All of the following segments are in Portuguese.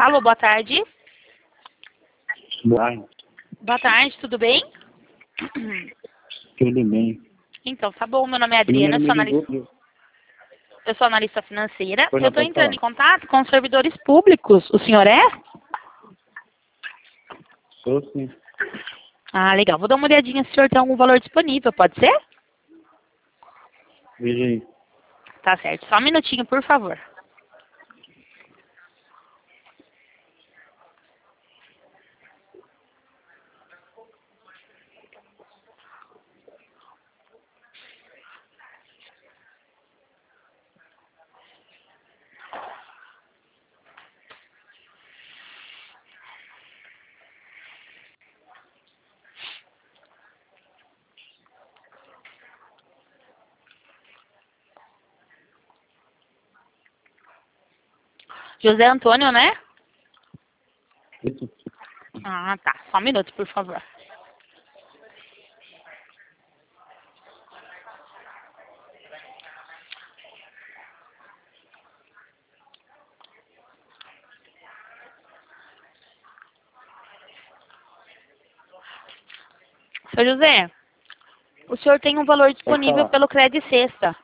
Alô, boa tarde. Boa tarde. Boa tarde, tudo bem? Tudo bem. Então, tá bom. Meu nome é O Adriana, número me ligou. eu sou analista financeira. Pois Eu não, estou pode entrando falar. em contato com os servidores públicos. O senhor é? Sou sim. Ah, legal. Vou dar uma olhadinha se o senhor tem algum valor disponível, pode ser? Veja aí. Tá certo. Só um minutinho, por favor. José Antônio, né? Isso. Ah, tá. Só um minuto, por favor. Seu José, o senhor tem um valor Pode disponível falar. pelo Credit Sexta.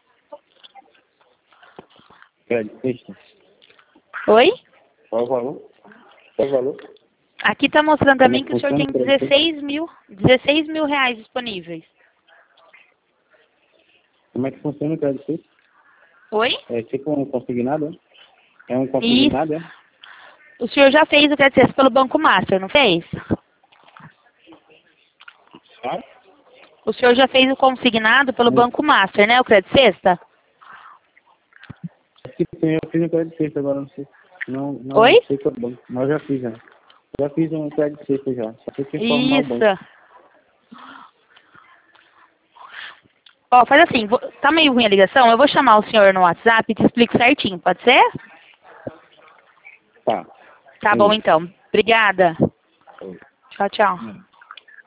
Crédito sexta. Oi? Qual o valor? Qual o valor? Aqui tá mostrando pra Como é mim que que o senhor funciona tem o crédito sexta? 16 mil reais disponíveis. Como é que funciona o crédito sexta? Oi? É tipo um consignado, é? É um Isso. consignado, é? O senhor já fez o Credit Sexta pelo Banco Master, não fez? Ah? O senhor já fez o consignado pelo Banco Master, né? O Credit Sexta? Acho que sim, eu fiz um crédito sexta agora, não sei. Não Oi? sei qual banco, mas eu já fiz, já. Já fiz um crédito sexta já. Só tem que informar o banco. Isso. Ó, faz assim, tá meio ruim a ligação, eu vou chamar o senhor no WhatsApp e te explico certinho, pode ser? Tá. Tá bom, então. Obrigada. Tchau, tchau.